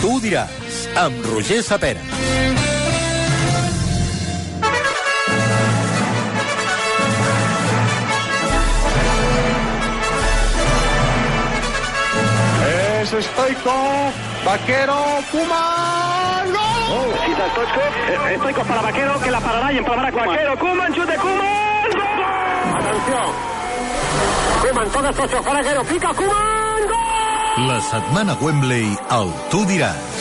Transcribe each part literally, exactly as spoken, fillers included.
Tu diràs, amb Roger Sapera. Es Stoichkov, Vaquero, Koeman, ¡gol! Si está Stoichkov, Stoichkov para Vaquero, que la parará y empalmará con Vaquero, Koeman, chute, Koeman, ¡gol! Atención, Koeman, todo esto se fue Vaquero, pica, Koeman, ¡gol! La setmana Wembley, al Tu diràs.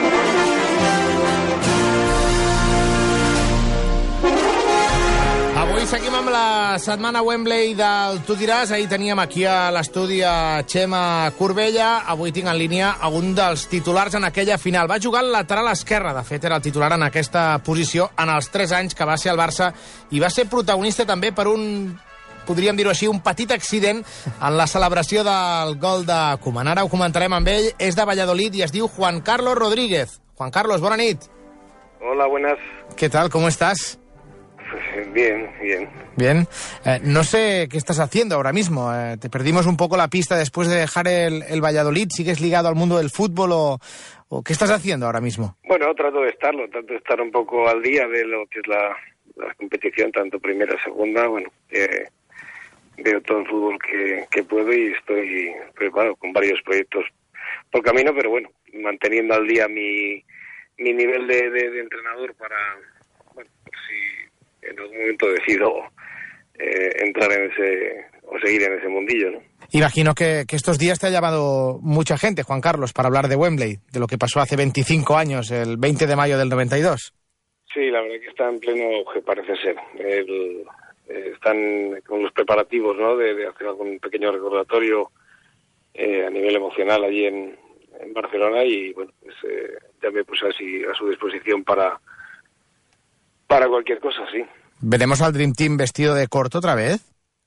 Avui seguim amb la setmana Wembley del Tu diràs. Ahir teníem aquí a l'estudi a Xema Corbella. Avui tinc en línia un dels titulars en aquella final. Va jugar al lateral esquerre. De fet, era el titular en aquesta posició en els tres anys que va ser al Barça i va ser protagonista també per un, podríem dir-ho així, un petit accident en la celebració del gol de Koeman. Ara ho comentarem amb ell. És de Valladolid i es diu Juan Carlos Rodríguez. Juan Carlos, bona nit. Hola, buenas. ¿Qué tal? ¿Cómo estás? Bien, bien. Bien. Eh, no sé qué estás haciendo ahora mismo. Eh, te perdimos un poco la pista después de dejar el, el Valladolid. ¿Sigues ligado al mundo del fútbol o, o qué estás haciendo ahora mismo? Bueno, trato de estarlo, trato de estar un poco al día de lo que es la, la competición, tanto primera, segunda. Bueno, eh, veo todo el fútbol que, que puedo y estoy preparado con varios proyectos por camino, pero bueno, manteniendo al día mi, mi nivel de, de, de entrenador para, bueno, por si en algún momento decido eh, entrar en ese o seguir en ese mundillo, ¿no? Imagino que, que estos días te ha llamado mucha gente, Juan Carlos, para hablar de Wembley, de lo que pasó hace veinticinco años, el veinte de mayo del noventa y dos. Sí, la verdad que está en pleno auge, parece ser. El, eh, están con los preparativos, ¿no?, de, de hacer algún pequeño recordatorio eh, a nivel emocional allí en, en Barcelona y, bueno, pues eh, ya me puse así a su disposición para para cualquier cosa, sí. ¿Veremos al Dream Team vestido de corto otra vez?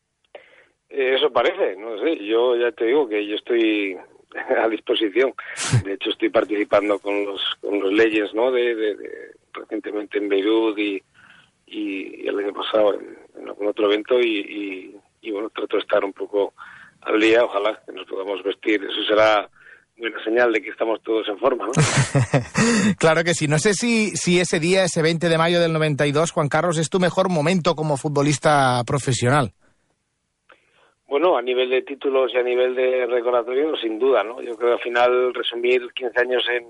Eh, eso parece, no sé. Yo ya te digo que yo estoy a disposición. De hecho, estoy participando con los con los Legends, ¿no? De, de, de recientemente en Beirut y, y, y el año pasado en, en algún otro evento y, y, y bueno, trato de estar un poco al día. Ojalá que nos podamos vestir. Eso será buena señal de que estamos todos en forma, ¿no? Claro que sí. No sé si, si ese día, ese veinte de mayo del noventa y dos, Juan Carlos, es tu mejor momento como futbolista profesional. Bueno, a nivel de títulos y a nivel de recordatorio, sin duda, ¿no? Yo creo que al final resumir quince años en,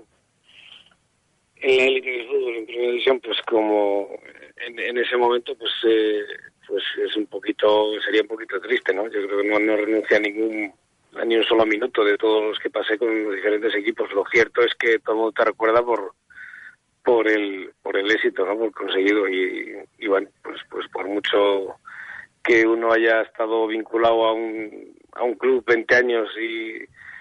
en la élite del fútbol, en primera división, pues como en, en ese momento, pues eh, pues es un poquito, sería un poquito triste, ¿no? Yo creo que no, no renuncia a ningún a ni un solo minuto de todos los que pasé con los diferentes equipos. Lo cierto es que todo el mundo te recuerda por por el por el éxito, ¿no?, por conseguido y, y bueno, pues pues por mucho que uno haya estado vinculado a un a un club veinte años y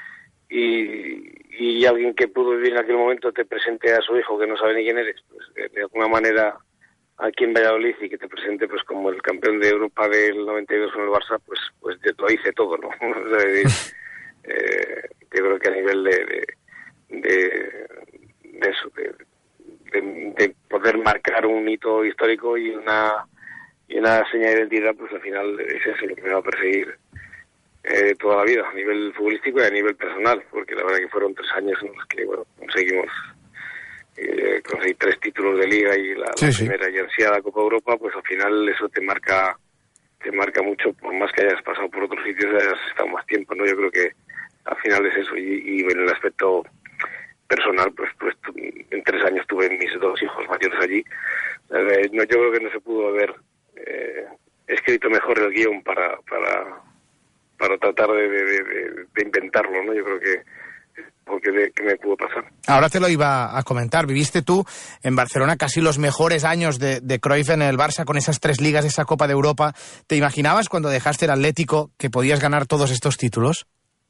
y, y alguien que pudo vivir en aquel momento te presente a su hijo que no sabe ni quién eres, pues de, de alguna manera aquí en Valladolid y que te presente pues como el campeón de Europa del noventa y dos con el Barça, pues pues lo hice todo, ¿no? O sea, de, eh, yo creo que a nivel de de, de, de eso, de, de, de poder marcar un hito histórico y una y una señal de identidad, pues al final es eso lo que me va a perseguir eh, toda la vida, a nivel futbolístico y a nivel personal, porque la verdad que fueron tres años en los que, bueno, conseguimos Eh, conseguir tres títulos de liga y la, sí, la sí. primera y ansiada Copa Europa, pues al final eso te marca te marca mucho, por más que hayas pasado por otros sitios, hayas estado más tiempo, ¿no? Yo creo que al final es eso y, y en el aspecto personal, pues pues en tres años tuve mis dos hijos mayores allí. Eh, no, yo creo que no se pudo haber eh, escrito mejor el guión para para para tratar de, de, de, de inventarlo, ¿no? Yo creo que porque de, ¿qué me pudo pasar? Ahora te lo iba a comentar. Viviste tú en Barcelona casi los mejores años de, de Cruyff en el Barça con esas tres ligas, esa Copa de Europa. ¿Te imaginabas cuando dejaste el Atlético que podías ganar todos estos títulos?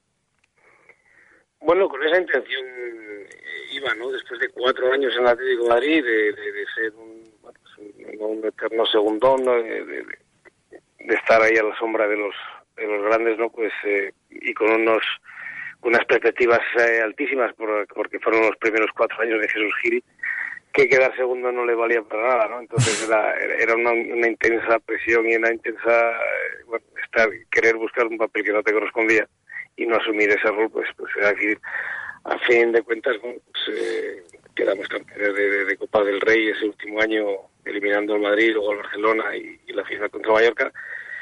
Bueno, con esa intención eh, iba, ¿no? Después de cuatro años en el Atlético de Madrid, de, de, de ser un, bueno, pues un, un eterno segundón, ¿no? de, de, de estar ahí a la sombra de los de los grandes, ¿no? Pues eh, y con unos unas perspectivas eh, altísimas por, porque fueron los primeros cuatro años de Jesús Gil, que quedar segundo no le valía para nada, ¿no? Entonces era, era una, una intensa presión y una intensa, eh, bueno, estar, querer buscar un papel que no te correspondía y no asumir ese rol, pues, pues era difícil. a fin de cuentas, bueno, pues, eh, quedamos campeones de, de, de Copa del Rey ese último año, eliminando al Madrid, luego al Barcelona y, y la final contra Mallorca.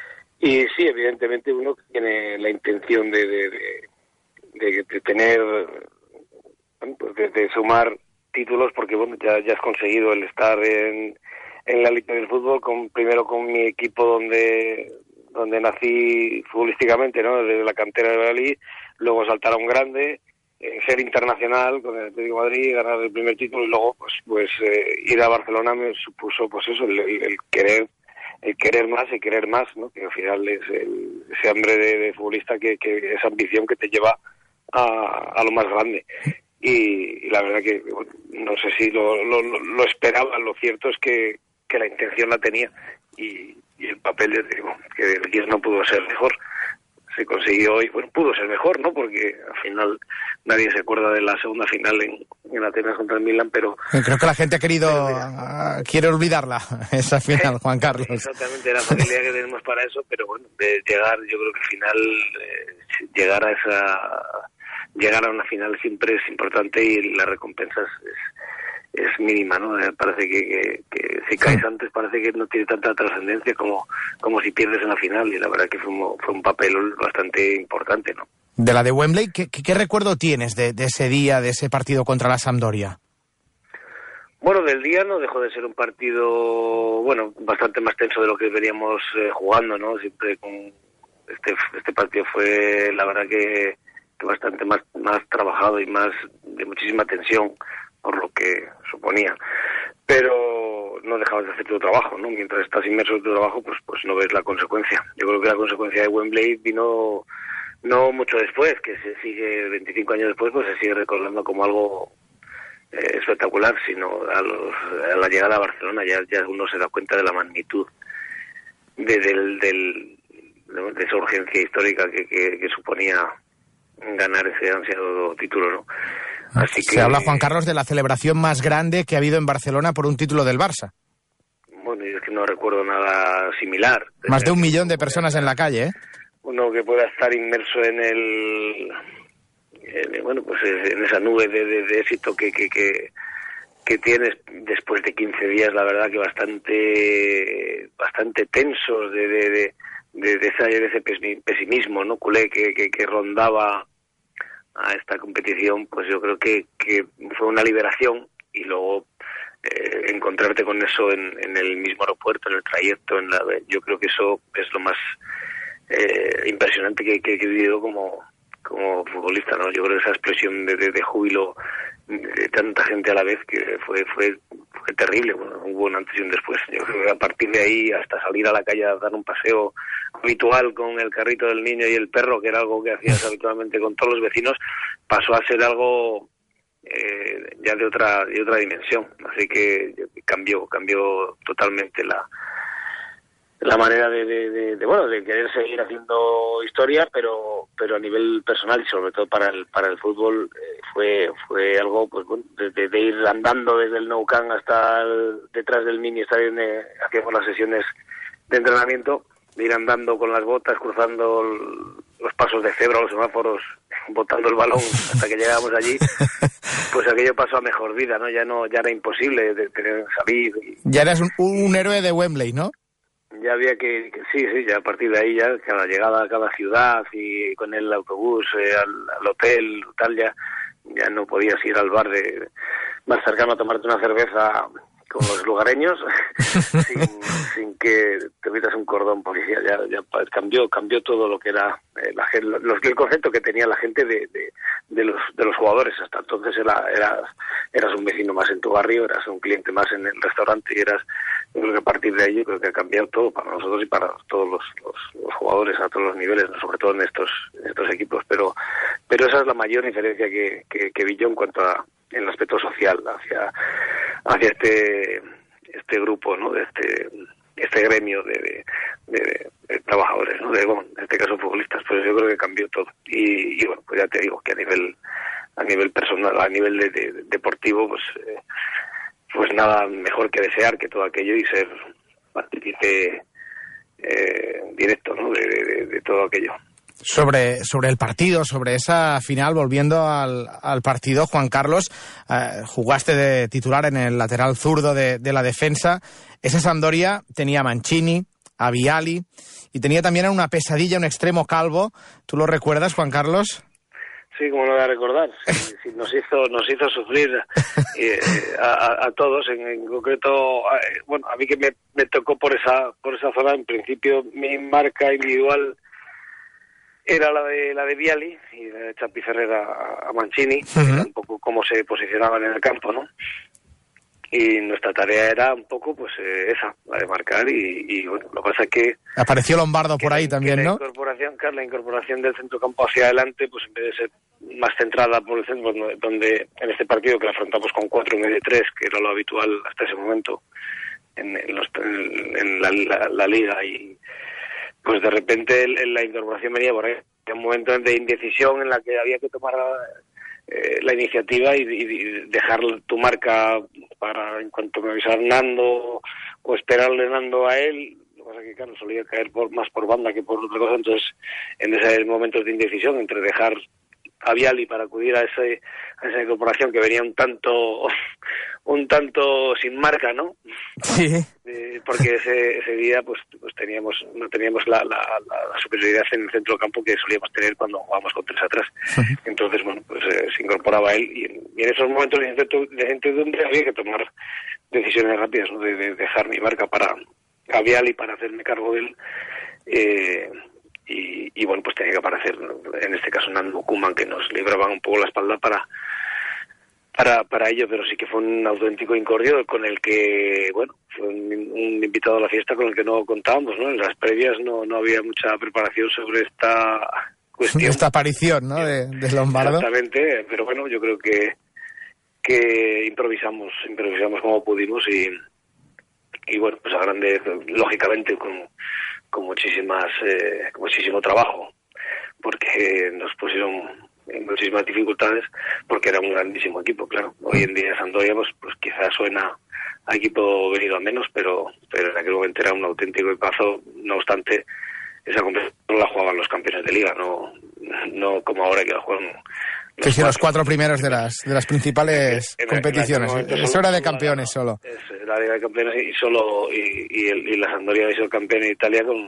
Y sí, evidentemente uno tiene la intención de, de, de, de, de tener, bueno, pues de, de sumar títulos, porque bueno, ya, ya has conseguido el estar en, en la élite del fútbol, con, primero con mi equipo donde donde nací futbolísticamente, ¿no? Desde la cantera de Valladolid, luego saltar a un grande, eh, ser internacional con el Atlético de Madrid, ganar el primer título, y luego pues pues eh, ir a Barcelona me supuso pues eso, el, el, el querer el querer más y querer más, ¿no? Que al final es el, ese hambre de, de futbolista, que, que esa ambición que te lleva a, a lo más grande. Y, y la verdad que bueno, no sé si lo, lo, lo esperaba, lo cierto es que, que la intención la tenía, y, y el papel, ya te digo, que el Kies no pudo ser mejor. Se consiguió hoy, bueno, pudo ser mejor, ¿no? Porque al final nadie se acuerda de la segunda final en, en Atenas contra el Milan, pero... Creo que la gente ha querido, uh, quiere olvidarla, esa final, Juan Carlos. Exactamente, la familia que tenemos para eso, pero bueno, de llegar, yo creo que al final, eh, llegar a esa... Llegar a una final siempre es importante, y la recompensa es, es mínima, ¿no? Parece que, que, que si caes antes parece que no tiene tanta trascendencia como, como si pierdes en la final, y la verdad que fue un, fue un papel bastante importante, ¿no? De la de Wembley, ¿qué, qué, qué recuerdo tienes de, de ese día, de ese partido contra la Sampdoria? Bueno, del día no dejó de ser un partido, bueno, bastante más tenso de lo que veníamos eh, jugando, ¿no? Siempre con este, este partido fue, la verdad que bastante más más trabajado y más de muchísima tensión, por lo que suponía, pero no dejabas de hacer tu trabajo, ¿no? Mientras estás inmerso en tu trabajo, pues pues no ves la consecuencia. Yo creo que la consecuencia de Wembley vino no mucho después, que se sigue veinticinco años después, pues se sigue recordando como algo eh, espectacular, sino a, los, a la llegada a Barcelona ya ya uno se da cuenta de la magnitud de del, del de esa urgencia histórica que, que, que suponía ganar ese ansiado título, ¿no? Así Se que habla, Juan Carlos, de la celebración más grande que ha habido en Barcelona por un título del Barça. Bueno, yo es que no recuerdo nada similar. Más de un millón de personas en la calle, ¿eh? Uno que pueda estar inmerso en el... En, bueno, pues en esa nube de, de, de éxito que, que, que, que tienes después de quince días, la verdad que bastante bastante tensos de... de, de De, de, ese, de ese pesimismo, ¿no? Culé que, que, que rondaba a esta competición, pues yo creo que, que fue una liberación, y luego eh, encontrarte con eso en, en el mismo aeropuerto, en el trayecto, en la, yo creo que eso es lo más eh, impresionante que, que, que he vivido como, como futbolista, ¿no? Yo creo que esa explosión de, de, de júbilo de tanta gente a la vez que fue fue fue terrible. Bueno, hubo un antes y un después. Yo creo que a partir de ahí, hasta salir a la calle a dar un paseo habitual con el carrito del niño y el perro, que era algo que hacías habitualmente con todos los vecinos, pasó a ser algo eh, ya de otra de otra dimensión. Así que cambió cambió totalmente la la manera de, de, de, de bueno de querer seguir haciendo historia, pero pero a nivel personal, y sobre todo para el para el fútbol, eh, fue fue algo, pues bueno, de, de, de ir andando desde el Nou Camp hasta el, detrás del mini estadio donde hacíamos las sesiones de entrenamiento, de ir andando con las botas, cruzando el, los pasos de cebra, los semáforos, botando el balón hasta que llegábamos allí. Pues aquello pasó a mejor vida, ¿no? Ya no ya era imposible de tener salir. Y... Ya eras un, un héroe de Wembley, ¿no? Ya había que, que, sí, sí, ya a partir de ahí, ya cada llegada a cada ciudad y con el autobús eh, al, al hotel, tal, ya ya no podías ir al bar de más cercano a tomarte una cerveza con los lugareños sin, sin que te metas un cordón policial. Ya, ya cambió cambió todo lo que era eh, la gente, los, el concepto que tenía la gente de, de, de los de los jugadores. Hasta entonces era eras eras un vecino más en tu barrio, eras un cliente más en el restaurante, y eras, yo creo que a partir de ahí yo creo que ha cambiado todo para nosotros y para todos los, los, los jugadores a todos los niveles, ¿no? Sobre todo en estos en estos equipos, pero pero esa es la mayor diferencia que, que, que vi yo en cuanto a en el aspecto social hacia hacia este este grupo, ¿no? De este este gremio de, de, de, de trabajadores, ¿no? De, bueno, en este caso futbolistas. Pues yo creo que cambió todo, y, y bueno, pues ya te digo que a nivel a nivel personal, a nivel de, de, de deportivo, pues eh, pues nada mejor que desear que todo aquello y ser partícipe eh, directo, ¿no? De, de, de todo aquello. Sobre, sobre el partido, sobre esa final, volviendo al, al partido, Juan Carlos, eh, jugaste de titular en el lateral zurdo de, de la defensa. Esa Sampdoria tenía a Mancini, a Vialli, y tenía también una pesadilla, un extremo calvo. ¿Tú lo recuerdas, Juan Carlos? Sí, como lo voy a recordar. Sí, sí, nos hizo nos hizo sufrir eh, a, a todos, en, en concreto, eh, bueno, a mí que me, me tocó por esa por esa zona. En principio mi marca individual era la de la de Vialli y la de Chapi Ferrer a, a Mancini, uh-huh. Era un poco cómo se posicionaban en el campo, ¿no? Y nuestra tarea era un poco, pues, eh, esa, la de marcar y, y, bueno, lo que pasa es que... Apareció Lombardo por ahí la, también, la ¿no? Incorporación, claro, la incorporación del centrocampo hacia adelante, pues en vez de ser más centrada por el centro, donde en este partido que la afrontamos con cuatro en vez de tres, que era lo habitual hasta ese momento en, en, los, en, en la, la, la liga, y pues de repente el, la incorporación venía por ahí, en un momento de indecisión en la que había que tomar eh, la iniciativa y, y dejar tu marca para en cuanto me avisara Nando o esperarle Nando a él. Lo que pasa es que, claro, solía caer por, más por banda que por otra cosa. Entonces, en esos momentos de indecisión entre dejar a Vialli para acudir a ese a esa incorporación que venía un tanto un tanto sin marca, ¿no? Sí. Eh, porque ese ese día pues pues teníamos no teníamos la, la, la superioridad en el centro del campo que solíamos tener cuando jugábamos con tres atrás. Uh-huh. Entonces, bueno, pues eh, se incorporaba él y en, y en esos momentos de incertidumbre había que tomar decisiones rápidas, ¿no? De, de dejar mi marca para a Vialli para hacerme cargo de él. Eh, Y, y bueno, pues tenía que aparecer, en este caso, Nando, Koeman, que nos libraban un poco la espalda para para para ello, pero sí que fue un auténtico incordio con el que, bueno, fue un, un invitado a la fiesta con el que no contábamos, ¿no? En las previas no no había mucha preparación sobre esta cuestión. Esta aparición, ¿no?, de, de Lombardo. Exactamente, pero bueno, yo creo que que improvisamos, improvisamos como pudimos y y bueno, pues a grande, lógicamente, con con muchísimas eh, con muchísimo trabajo, porque nos pusieron en muchísimas dificultades, porque era un grandísimo equipo, claro. Hoy en día Sampdoria pues, pues quizás suena a equipo venido a menos, pero pero en aquel momento era un auténtico equipazo. No obstante, esa competición no la jugaban los campeones de liga, no no como ahora que la juegan los, que si los cuatro primeros de las de las principales en, en, competiciones. En Eso era de campeones la, solo. Es la Liga de Campeones y solo y, y, el, y la Sampdoria había sido campeón en Italia con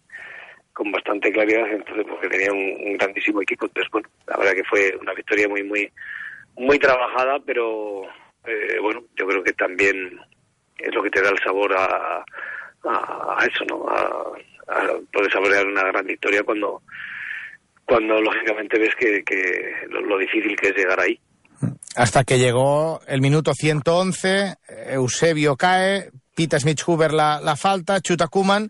con bastante claridad, entonces porque tenía un, un grandísimo equipo. Entonces, bueno, la verdad que fue una victoria muy muy muy trabajada, pero eh, bueno, yo creo que también es lo que te da el sabor a a, a eso, ¿no? A, a poder saborear una gran victoria cuando cuando lógicamente ves que, que lo, lo difícil que es llegar ahí. Hasta que llegó el minuto ciento once, Eusebio cae, pita Schmidhuber la, la falta, chuta Koeman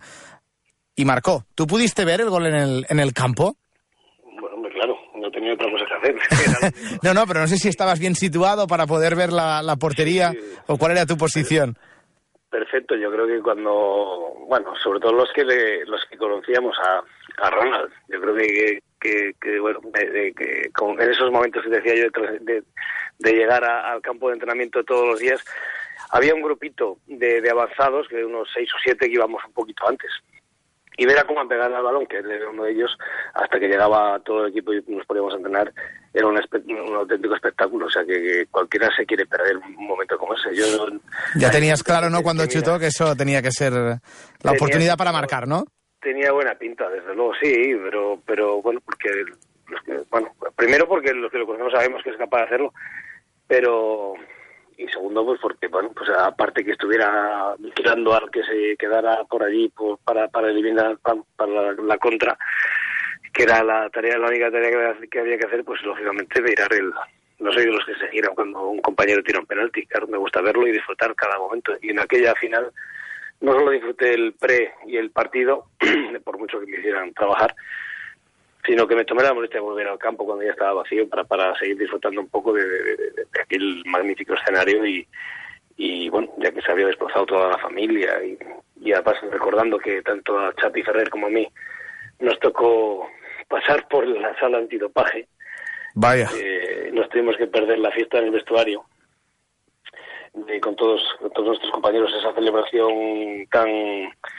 y marcó. ¿Tú pudiste ver el gol en el en el campo? Bueno, claro, no tenía otra cosa que hacer. no, no, pero no sé si estabas bien situado para poder ver la, la portería, sí, sí. O cuál era tu posición. Perfecto, yo creo que cuando, bueno, sobre todo los que le, los que conocíamos a, a Ronald, yo creo que, que, que bueno, de, de, que con, en esos momentos que decía yo de, de, de llegar a, al campo de entrenamiento todos los días, había un grupito de, de avanzados, que de unos seis o siete que íbamos un poquito antes. Y ver a Koeman pegar al balón, que era uno de ellos, hasta que llegaba todo el equipo y nos podíamos entrenar, era un, espe- un auténtico espectáculo. O sea, que, que cualquiera se quiere perder un momento como ese. Yo, ya tenías claro, ¿no?, cuando chutó, que eso tenía que ser la tenía, oportunidad para marcar, ¿no? Tenía buena pinta, desde luego, sí, pero pero bueno, porque los que, bueno, primero porque los que lo conocemos sabemos que es capaz de hacerlo, pero... Y segundo, pues porque, bueno, pues aparte que estuviera vigilando al que se quedara por allí por, para, para eliminar para la, la contra, que era la tarea, la única tarea que, que había que hacer, pues lógicamente mirar el... No soy de los que se giran cuando un compañero tira un penalti, claro, me gusta verlo y disfrutar cada momento. Y en aquella final no solo disfruté el pre y el partido, por mucho que me hicieran trabajar, sino que me tomé la molestia de volver al campo cuando ya estaba vacío para para seguir disfrutando un poco de, de, de, de aquel magnífico escenario y, y bueno, ya que se había desplazado toda la familia y, y además recordando que tanto a Chapi Ferrer como a mí nos tocó pasar por la sala antidopaje. Vaya. Eh, nos tuvimos que perder la fiesta en el vestuario de, con todos con todos nuestros compañeros, esa celebración tan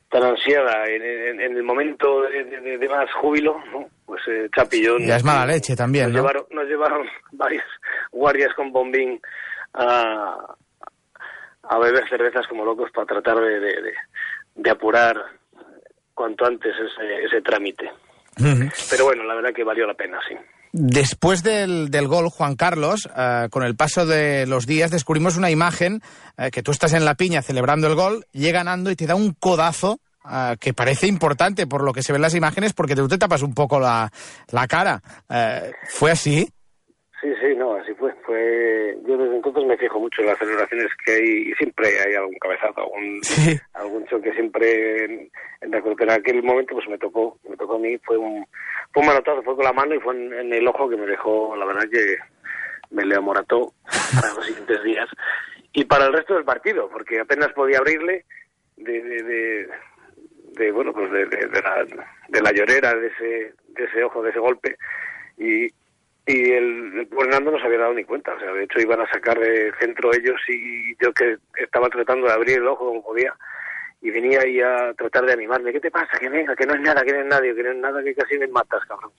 tan ansiada en, en, en el momento de, de, de más júbilo, ¿no? Pues eh, Chapi y yo... Ya es mala leche también, nos ¿no? Llevaron, nos llevaron varios guardias con bombín a, a beber cervezas como locos para tratar de, de, de, de apurar cuanto antes ese, ese trámite. Uh-huh. Pero bueno, la verdad que valió la pena, sí. Después del, del gol, Juan Carlos, eh, con el paso de los días descubrimos una imagen eh, que tú estás en la piña celebrando el gol, llega ganando y te da un codazo eh, que parece importante por lo que se ven las imágenes, porque tú te tapas un poco la, la cara. Eh, ¿Fue así? Sí, sí, no, así fue. fue. Yo desde entonces me fijo mucho en las celebraciones que hay, y siempre hay algún cabezazo, algún, sí. algún choque siempre en, en la, pero en aquel momento pues me tocó, me tocó a mí, fue un, fue un manotazo, fue con la mano y fue en, en el ojo que me dejó, la verdad que me le amorató para los siguientes días y para el resto del partido, porque apenas podía abrirle de, de, de, de bueno, pues de, de, de, la, de la llorera de ese, de ese ojo, de ese golpe, y Y el, el Fernando no se había dado ni cuenta, o sea, de hecho iban a sacar de centro ellos y yo que estaba tratando de abrir el ojo como podía y venía ahí a tratar de animarme. ¿Qué te pasa? Que venga, que no es nada, que no es nadie, que no es nada, que casi me matas, cabrón.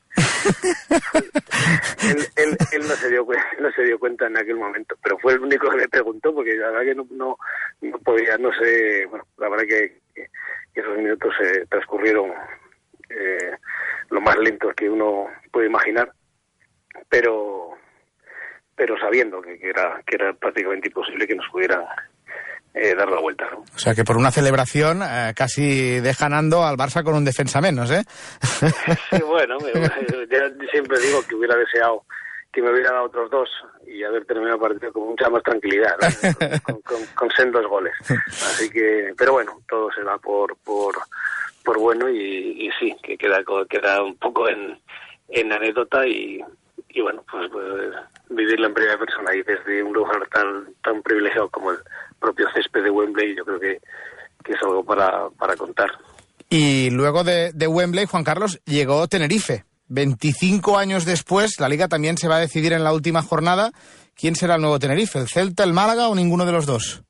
él, él, él no se dio no se dio cuenta en aquel momento, pero fue el único que me preguntó porque la verdad que no, no, no podía, no sé, bueno, la verdad que, que, que esos minutos se eh, transcurrieron eh, lo más lentos que uno puede imaginar. pero pero sabiendo que, que era que era prácticamente imposible que nos pudieran eh, dar la vuelta, ¿no? O sea que por una celebración eh, casi dejan ando al Barça con un defensa menos, ¿eh? Sí, bueno, yo siempre digo que hubiera deseado que me hubiera dado otros dos y haber terminado el partido con mucha más tranquilidad, ¿no? con, con, con sendos goles. Así que, pero bueno, todo se da por por por bueno y, y sí, que queda queda un poco en en anécdota y y bueno, pues, pues vivirlo en primera persona y desde un lugar tan tan privilegiado como el propio césped de Wembley, yo creo que, que es algo para, para contar. Y luego de, de Wembley, Juan Carlos, llegó Tenerife. veinticinco años después, la Liga también se va a decidir en la última jornada. ¿Quién será el nuevo Tenerife? ¿El Celta, el Málaga o ninguno de los dos?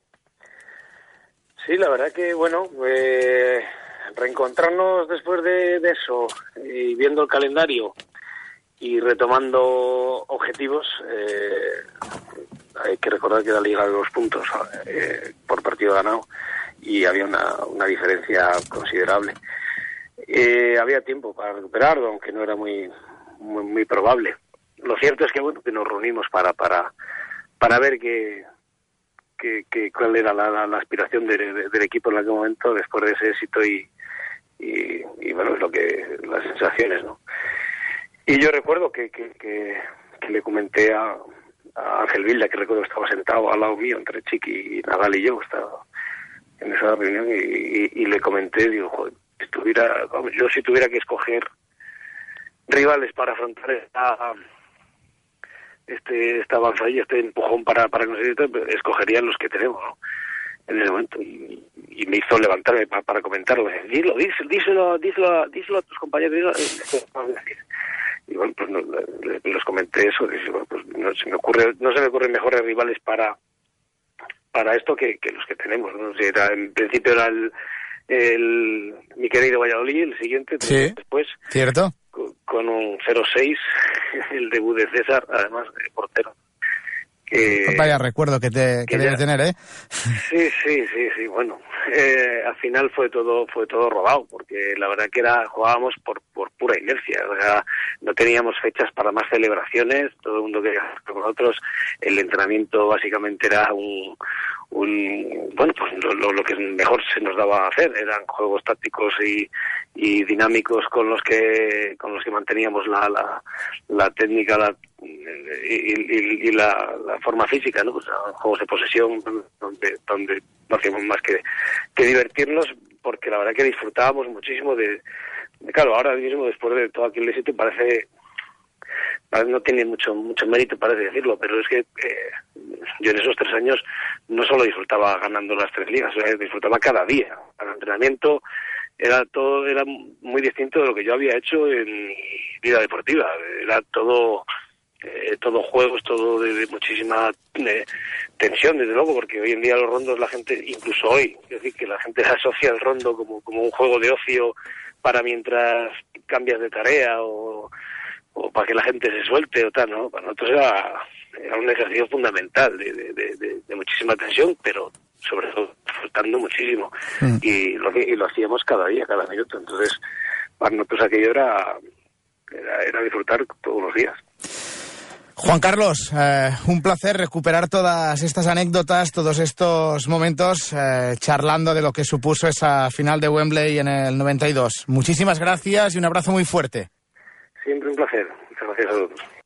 Sí, la verdad que, bueno, eh, reencontrarnos después de, de eso y viendo el calendario y retomando objetivos, eh, hay que recordar que la Liga de dos puntos eh, por partido ganado y había una, una diferencia considerable. Eh, había tiempo para recuperarlo, aunque no era muy, muy muy probable. Lo cierto es que bueno que nos reunimos para para para ver que, que, que cuál era la, la, la aspiración de, de, del equipo en aquel momento después de ese éxito y y, y bueno, es lo que las sensaciones, ¿no? Y yo recuerdo que, que, que, que le comenté a, a Ángel Vilda, que recuerdo que estaba sentado al lado mío, entre Chiqui y Nadal y yo, estaba en esa reunión, y, y, y le comenté, digo, joder, si tuviera, vamos, yo si tuviera que escoger rivales para afrontar esta, este, esta avanzadilla, este empujón para, para conseguir esto, escogería los que tenemos, ¿no? En ese momento, y, y me hizo levantarme para, para comentarlo. Dilo, díselo, díselo, díselo, díselo a tus compañeros. Y bueno, pues no, les comenté eso. Y bueno, pues no se me ocurre, no se me ocurren mejores rivales para para esto que, que los que tenemos, ¿no? O sea, era, en principio era el, el mi querido Valladolid, el siguiente, sí, después cierto, con, con un cero seis, el debut de César, además de portero. Eh, Vaya recuerdo que te que, que debes tener, ¿eh? Sí, sí, sí, sí. Bueno, eh, al final fue todo fue todo rodado, porque la verdad que era jugábamos por por pura inercia. O sea, no teníamos fechas para más celebraciones. Todo el mundo quería estar con nosotros. El entrenamiento básicamente era un un bueno, pues lo, lo que mejor se nos daba a hacer. Eran juegos tácticos y y dinámicos con los que con los que manteníamos la la, la técnica, la y, y, y la, la forma física, ¿no? Pues juegos de posesión donde donde no hacíamos más que, que divertirnos, porque la verdad que disfrutábamos muchísimo de, de claro, ahora mismo después de todo aquel éxito parece, parece no tiene mucho mucho mérito, parece decirlo, pero es que eh, yo en esos tres años no solo disfrutaba ganando las tres ligas, o sea, disfrutaba cada día, cada entrenamiento. Era todo, era muy distinto de lo que yo había hecho en vida deportiva. Era todo eh, todo juego, es todo de, de muchísima de, tensión, desde luego, porque hoy en día los rondos la gente, incluso hoy, es decir, que la gente asocia el rondo como, como un juego de ocio para mientras cambias de tarea o, o para que la gente se suelte o tal, ¿no? Para nosotros era, era un ejercicio fundamental de, de, de, de, de muchísima tensión, pero sobre todo disfrutando muchísimo. Mm. Y, lo, y lo hacíamos cada día, cada minuto. Entonces, para nosotros aquello era, era, era disfrutar todos los días. Juan Carlos, eh, un placer recuperar todas estas anécdotas, todos estos momentos, eh, charlando de lo que supuso esa final de Wembley en el noventa y dos. Muchísimas gracias y un abrazo muy fuerte. Siempre un placer. Muchas gracias a todos.